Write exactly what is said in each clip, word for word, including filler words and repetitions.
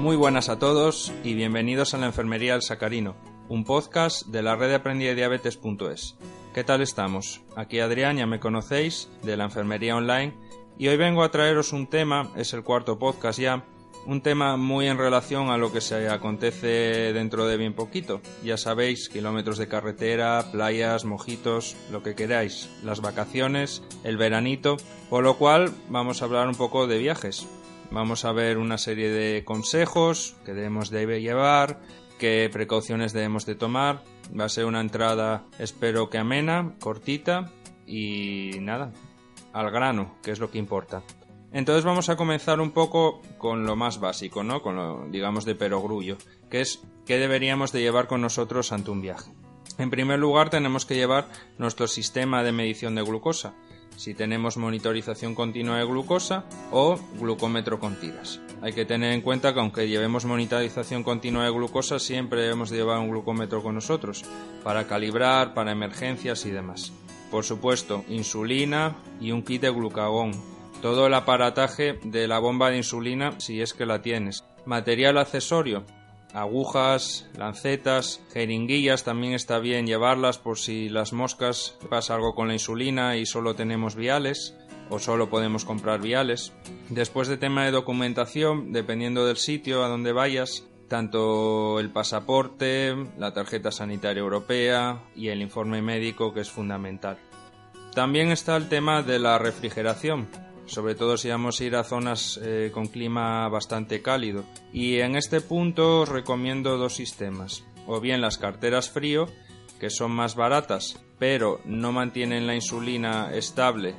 Muy buenas a todos y bienvenidos a la Enfermería del Sacarino, un podcast de la red de aprendiz de diabetes punto es. ¿Qué tal estamos? Aquí Adrián, ya me conocéis, de la Enfermería Online, y hoy vengo a traeros un tema, es el cuarto podcast ya, un tema muy en relación a lo que se acontece dentro de bien poquito. Ya sabéis, kilómetros de carretera, playas, mojitos, lo que queráis, las vacaciones, el veranito, por lo cual vamos a hablar un poco de viajes. Vamos a ver una serie de consejos que debemos de llevar, qué precauciones debemos de tomar. Va a ser una entrada, espero que amena, cortita y nada, al grano, que es lo que importa. Entonces vamos a comenzar un poco con lo más básico, ¿no? Con lo, digamos, de perogrullo, que es qué deberíamos de llevar con nosotros ante un viaje. En primer lugar, tenemos que llevar nuestro sistema de medición de glucosa, si tenemos monitorización continua de glucosa o glucómetro con tiras. Hay que tener en cuenta que aunque llevemos monitorización continua de glucosa, siempre debemos de llevar un glucómetro con nosotros, para calibrar, para emergencias y demás. Por supuesto, insulina y un kit de glucagón. Todo el aparataje de la bomba de insulina si es que la tienes. Material accesorio, agujas, lancetas, jeringuillas, también está bien llevarlas por si las moscas pasa algo con la insulina y solo tenemos viales o solo podemos comprar viales. Después de tema de documentación, dependiendo del sitio a donde vayas, tanto el pasaporte, la tarjeta sanitaria europea y el informe médico, que es fundamental. También está el tema de la refrigeración, sobre todo si vamos a ir a zonas eh, con clima bastante cálido. Y en este punto os recomiendo dos sistemas, o bien las carteras frío, que son más baratas, pero no mantienen la insulina estable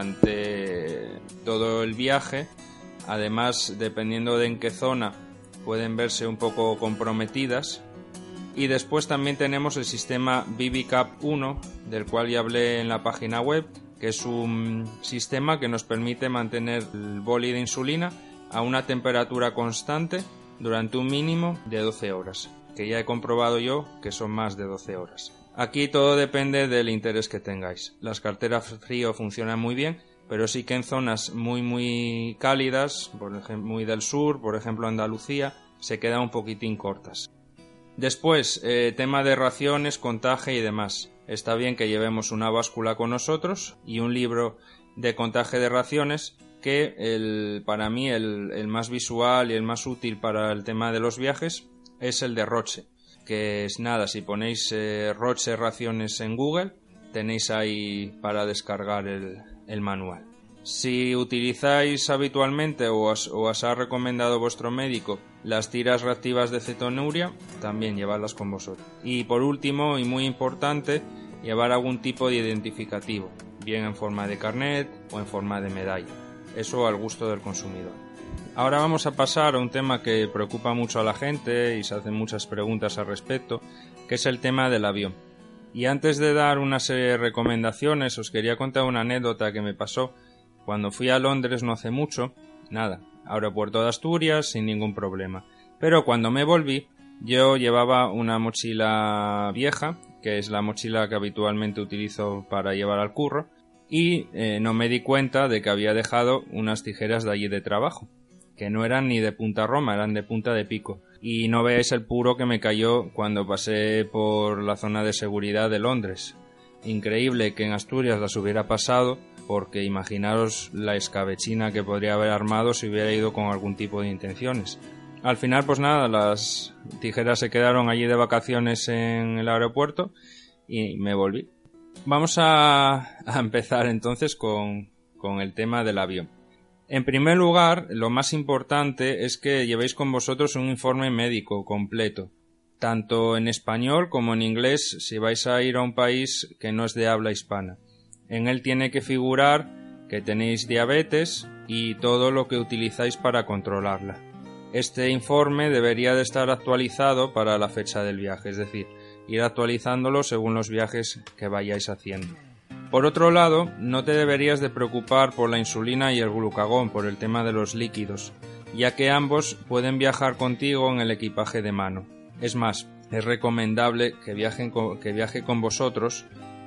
durante todo el viaje. Además, dependiendo de en qué zona, pueden verse un poco comprometidas. Y después también tenemos el sistema ViviCap uno, del cual ya hablé en la página web, que es un sistema que nos permite mantener el boli de insulina a una temperatura constante durante un mínimo de doce horas, que ya he comprobado yo que son más de doce horas. Aquí todo depende del interés que tengáis. Las carteras frío funcionan muy bien, pero sí que en zonas muy muy cálidas, por ejemplo muy del sur, por ejemplo Andalucía, se quedan un poquitín cortas. Después, eh, tema de raciones, contaje y demás. Está bien que llevemos una báscula con nosotros y un libro de contaje de raciones, que el, para mí el, el más visual y el más útil para el tema de los viajes es el de Roche, que es nada, si ponéis eh, Roche raciones en Google, tenéis ahí para descargar el, el manual. Si utilizáis habitualmente o os, o os ha recomendado vuestro médico las tiras reactivas de cetonuria, también llevadlas con vosotros. Y por último, y muy importante, llevar algún tipo de identificativo, bien en forma de carnet o en forma de medalla. Eso al gusto del consumidor. Ahora vamos a pasar a un tema que preocupa mucho a la gente y se hacen muchas preguntas al respecto, que es el tema del avión. Y antes de dar una serie de recomendaciones, os quería contar una anécdota que me pasó cuando fui a Londres no hace mucho. Nada, aeropuerto de Asturias sin ningún problema. Pero cuando me volví, yo llevaba una mochila vieja, que es la mochila que habitualmente utilizo para llevar al curro, y eh, no me di cuenta de que había dejado unas tijeras de allí de trabajo, que no eran ni de punta Roma, eran de punta de pico. Y no veáis el puro que me cayó cuando pasé por la zona de seguridad de Londres. Increíble que en Asturias las hubiera pasado, porque imaginaros la escabechina que podría haber armado si hubiera ido con algún tipo de intenciones. Al final, pues nada, las tijeras se quedaron allí de vacaciones en el aeropuerto y me volví. Vamos a, a empezar entonces con, con el tema del avión. En primer lugar, lo más importante es que llevéis con vosotros un informe médico completo, tanto en español como en inglés si vais a ir a un país que no es de habla hispana. En él tiene que figurar que tenéis diabetes y todo lo que utilizáis para controlarla. Este informe debería de estar actualizado para la fecha del viaje, es decir, ir actualizándolo según los viajes que vayáis haciendo. Por otro lado, no te deberías de preocupar por la insulina y el glucagón, por el tema de los líquidos, ya que ambos pueden viajar contigo en el equipaje de mano. Es más, es recomendable que viajen con, que viaje con vosotros,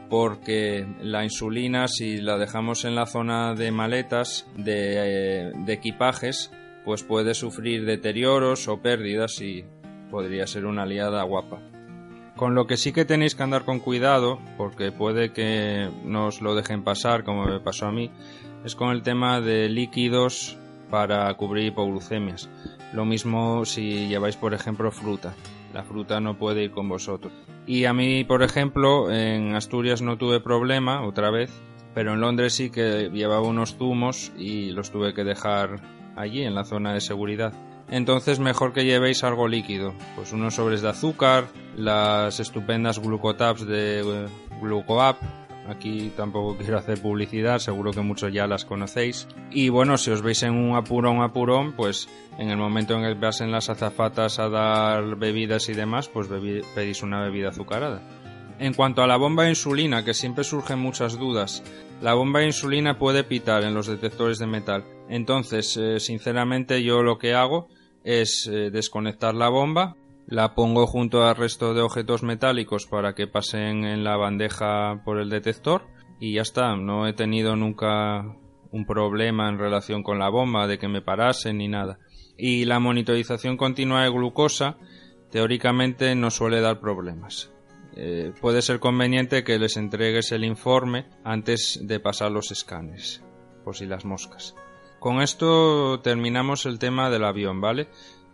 porque la insulina, si la dejamos en la zona de maletas de, de equipajes, pues puede sufrir deterioros o pérdidas y podría ser una liada guapa. Con lo que sí que tenéis que andar con cuidado, porque puede que no os lo dejen pasar como me pasó a mí, es con el tema de líquidos para cubrir hipoglucemias. Lo mismo si lleváis, por ejemplo, fruta. La fruta no puede ir con vosotros. Y a mí, por ejemplo, en Asturias no tuve problema, otra vez, pero en Londres sí que llevaba unos zumos y los tuve que dejar allí, en la zona de seguridad. Entonces mejor que llevéis algo líquido, pues unos sobres de azúcar, las estupendas glucotabs de Glucoap. Aquí tampoco quiero hacer publicidad, seguro que muchos ya las conocéis. Y bueno, si os veis en un apurón, apurón, pues en el momento en el que pasen las azafatas a dar bebidas y demás, pues bebi- pedís una bebida azucarada. En cuanto a la bomba de insulina, que siempre surgen muchas dudas, la bomba de insulina puede pitar en los detectores de metal. Entonces, eh, sinceramente, yo lo que hago es eh, desconectar la bomba, la pongo junto al resto de objetos metálicos para que pasen en la bandeja por el detector y ya está. No he tenido nunca un problema en relación con la bomba, de que me parase ni nada. Y la monitorización continua de glucosa, teóricamente, no suele dar problemas. Eh, puede ser conveniente que les entregues el informe antes de pasar los escáneres, por si las moscas. Con esto terminamos el tema del avión, ¿vale?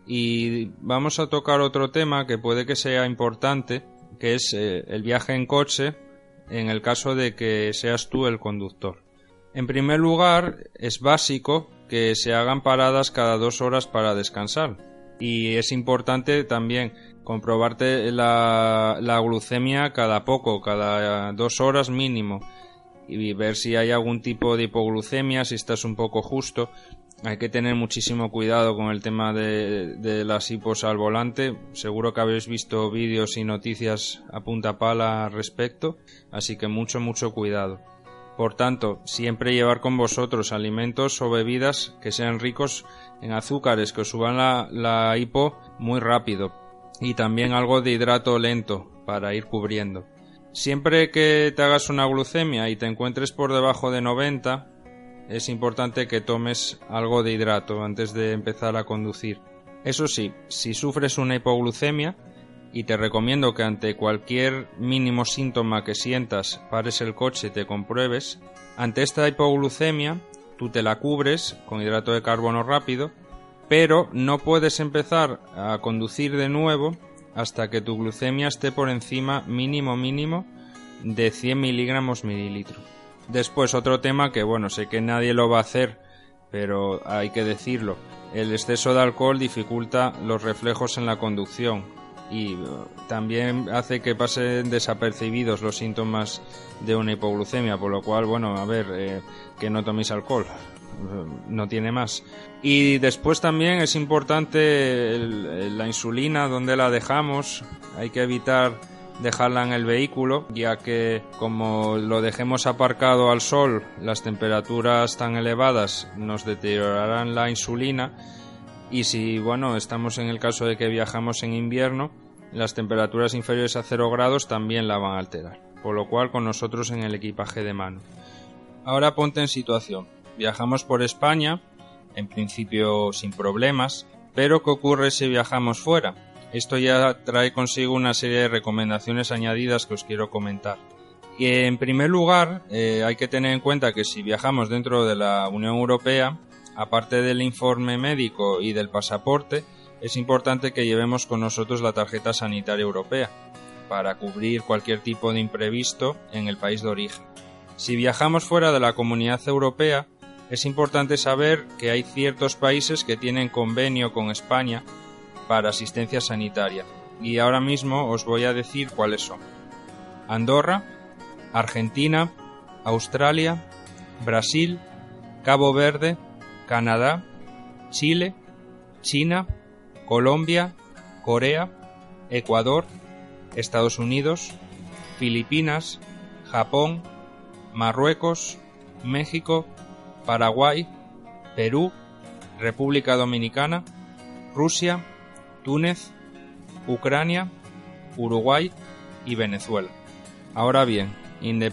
Y vamos a tocar otro tema que puede que sea importante, que es eh, el viaje en coche en el caso de que seas tú el conductor. En primer lugar, es básico que se hagan paradas cada dos horas para descansar. Y es importante también comprobarte la, la glucemia cada poco, cada dos horas mínimo, y ver si hay algún tipo de hipoglucemia, si estás un poco justo. Hay que tener muchísimo cuidado con el tema de, de las hipos al volante. Seguro que habéis visto vídeos y noticias a punta pala al respecto, así que mucho, mucho cuidado. Por tanto, siempre llevar con vosotros alimentos o bebidas que sean ricos en azúcares, que os suban la, la hipo muy rápido, y también algo de hidrato lento para ir cubriendo. Siempre que te hagas una glucemia y te encuentres por debajo de noventa, es importante que tomes algo de hidrato antes de empezar a conducir. Eso sí, si sufres una hipoglucemia, y te recomiendo que ante cualquier mínimo síntoma que sientas pares el coche y te compruebes, ante esta hipoglucemia tú te la cubres con hidrato de carbono rápido, pero no puedes empezar a conducir de nuevo hasta que tu glucemia esté por encima mínimo mínimo de cien miligramos mililitro. Después otro tema que bueno, sé que nadie lo va a hacer, pero hay que decirlo: el exceso de alcohol dificulta los reflejos en la conducción y también hace que pasen desapercibidos los síntomas de una hipoglucemia, por lo cual, bueno, a ver, eh, que no toméis alcohol, no tiene más. Y después también es importante el, la insulina, donde la dejamos. Hay que evitar dejarla en el vehículo, ya que como lo dejemos aparcado al sol, las temperaturas tan elevadas nos deteriorarán la insulina. Y si, bueno, estamos en el caso de que viajamos en invierno, las temperaturas inferiores a cero grados también la van a alterar, por lo cual con nosotros en el equipaje de mano. Ahora ponte en situación. Viajamos por España, en principio sin problemas, pero ¿qué ocurre si viajamos fuera? Esto ya trae consigo una serie de recomendaciones añadidas que os quiero comentar. Y en primer lugar, eh, hay que tener en cuenta que si viajamos dentro de la Unión Europea, aparte del informe médico y del pasaporte, es importante que llevemos con nosotros la tarjeta sanitaria europea para cubrir cualquier tipo de imprevisto en el país de origen. Si viajamos fuera de la Comunidad Europea, es importante saber que hay ciertos países que tienen convenio con España para asistencia sanitaria, y ahora mismo os voy a decir cuáles son: Andorra, Argentina, Australia, Brasil, Cabo Verde, Canadá, Chile, China, Colombia, Corea, Ecuador, Estados Unidos, Filipinas, Japón, Marruecos, México, Paraguay, Perú, República Dominicana, Rusia, Túnez, Ucrania, Uruguay y Venezuela. Ahora bien,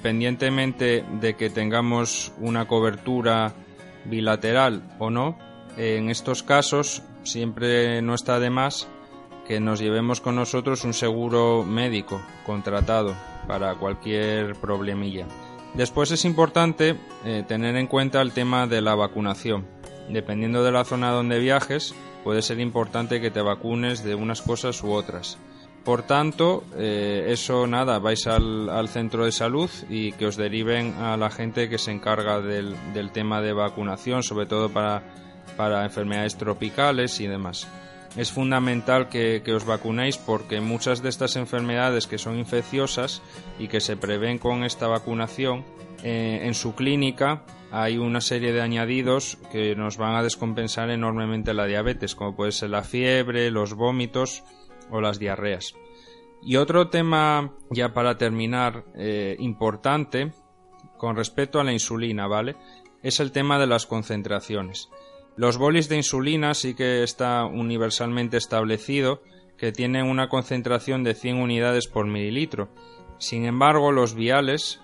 independientemente de que tengamos una cobertura bilateral o no, En estos casos siempre no está de más que nos llevemos con nosotros un seguro médico contratado para cualquier problemilla. Después es importante eh, tener en cuenta el tema de la vacunación. Dependiendo de la zona donde viajes, puede ser importante que te vacunes de unas cosas u otras. Por tanto, eh, eso nada, vais al, al centro de salud y que os deriven a la gente que se encarga del, del tema de vacunación, sobre todo para, para enfermedades tropicales y demás. Es fundamental que, que os vacunéis porque muchas de estas enfermedades que son infecciosas y que se prevén con esta vacunación, eh, en su clínica hay una serie de añadidos que nos van a descompensar enormemente la diabetes, como puede ser la fiebre, los vómitos o las diarreas. Y otro tema, ya para terminar, eh, importante con respecto a la insulina, ¿vale? Es el tema de las concentraciones. Los bolis de insulina sí que está universalmente establecido que tienen una concentración de cien unidades por mililitro. Sin embargo, los viales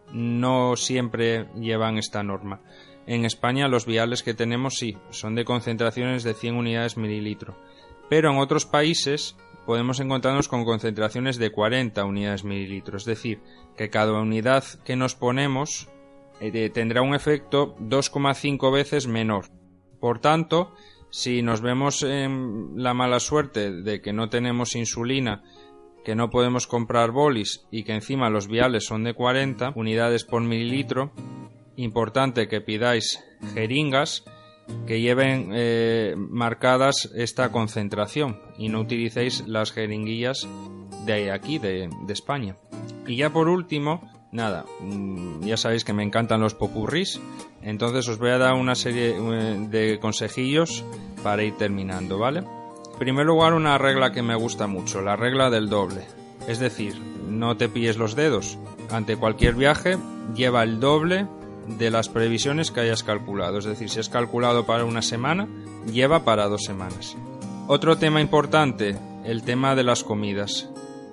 no siempre llevan esta norma. En España los viales que tenemos sí, son de concentraciones de cien unidades mililitro. Pero en otros países podemos encontrarnos con concentraciones de cuarenta unidades mililitro. Es decir, que cada unidad que nos ponemos eh, tendrá un efecto dos coma cinco veces menor. Por tanto, si nos vemos en la mala suerte de que no tenemos insulina, que no podemos comprar bolis y que encima los viales son de cuarenta unidades por mililitro, importante que pidáis jeringas que lleven eh, marcadas esta concentración y no utilicéis las jeringuillas de aquí, de, de España. Y ya por último, nada, ya sabéis que me encantan los popurrís, entonces os voy a dar una serie de consejillos para ir terminando, ¿vale? En primer lugar, una regla que me gusta mucho, la regla del doble. Es decir, no te pilles los dedos. Ante cualquier viaje, lleva el doble de las previsiones que hayas calculado. Es decir, si has calculado para una semana, lleva para dos semanas. Otro tema importante, el tema de las comidas.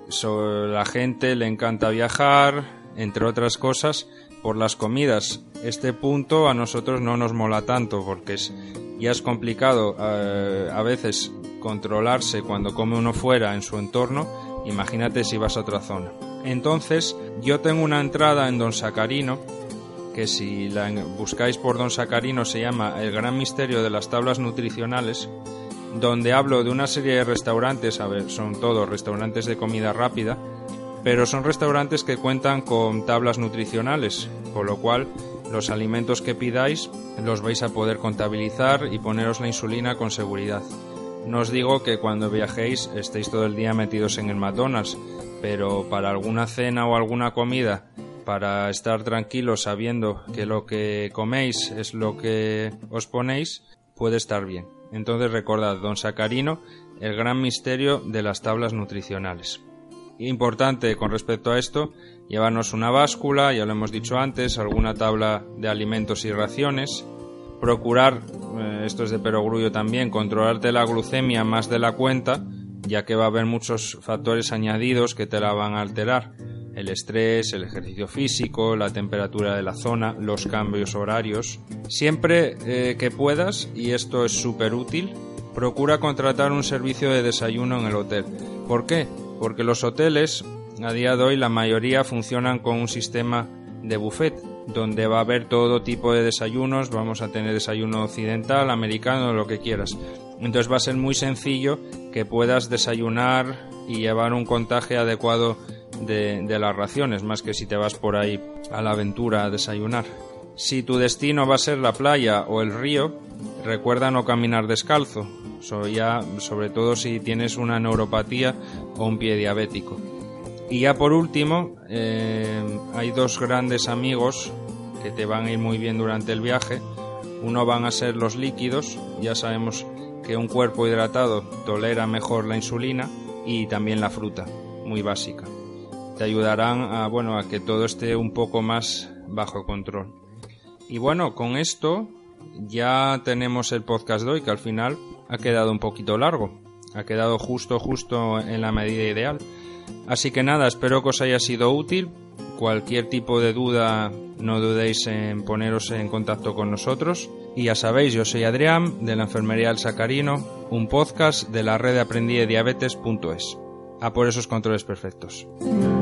So, la gente le encanta viajar, entre otras cosas, por las comidas. Este punto a nosotros no nos mola tanto porque es, ya es complicado eh, a veces controlarse cuando come uno fuera en su entorno. Imagínate si vas a otra zona. Entonces, yo tengo una entrada en Don Sacarino, que si la buscáis por Don Sacarino se llama El Gran Misterio de las Tablas Nutricionales, donde hablo de una serie de restaurantes, a ver, son todos restaurantes de comida rápida, pero son restaurantes que cuentan con tablas nutricionales, con lo cual los alimentos que pidáis los vais a poder contabilizar y poneros la insulina con seguridad. No os digo que cuando viajéis estéis todo el día metidos en el McDonald's, pero para alguna cena o alguna comida, para estar tranquilos sabiendo que lo que coméis es lo que os ponéis, puede estar bien. Entonces recordad, Don Sacarino, El Gran Misterio de las Tablas Nutricionales. Importante con respecto a esto, llevarnos una báscula, ya lo hemos dicho antes, alguna tabla de alimentos y raciones. Procurar, eh, esto es de perogrullo también, controlarte la glucemia más de la cuenta, ya que va a haber muchos factores añadidos que te la van a alterar. El estrés, el ejercicio físico, la temperatura de la zona, los cambios horarios. Siempre eh, que puedas, y esto es súper útil, procura contratar un servicio de desayuno en el hotel. ¿Por qué? Porque los hoteles, a día de hoy, la mayoría funcionan con un sistema de buffet, donde va a haber todo tipo de desayunos. Vamos a tener desayuno occidental, americano, lo que quieras. Entonces va a ser muy sencillo que puedas desayunar y llevar un contaje adecuado de, de las raciones, más que si te vas por ahí a la aventura a desayunar. Si tu destino va a ser la playa o el río, recuerda no caminar descalzo, so ya, sobre todo si tienes una neuropatía o un pie diabético. Y ya por último, eh, hay dos grandes amigos que te van a ir muy bien durante el viaje. Uno van a ser los líquidos, ya sabemos que un cuerpo hidratado tolera mejor la insulina, y también la fruta, muy básica. Te ayudarán a, bueno, a que todo esté un poco más bajo control. Y bueno, con esto ya tenemos el podcast de hoy, que al final ha quedado un poquito largo, ha quedado justo justo en la medida ideal. Así que nada, espero que os haya sido útil. Cualquier tipo de duda, no dudéis en poneros en contacto con nosotros. Y ya sabéis, yo soy Adrián, de la Enfermería El Sacarino, un podcast de la red de aprendí de diabetes punto es. A por esos controles perfectos.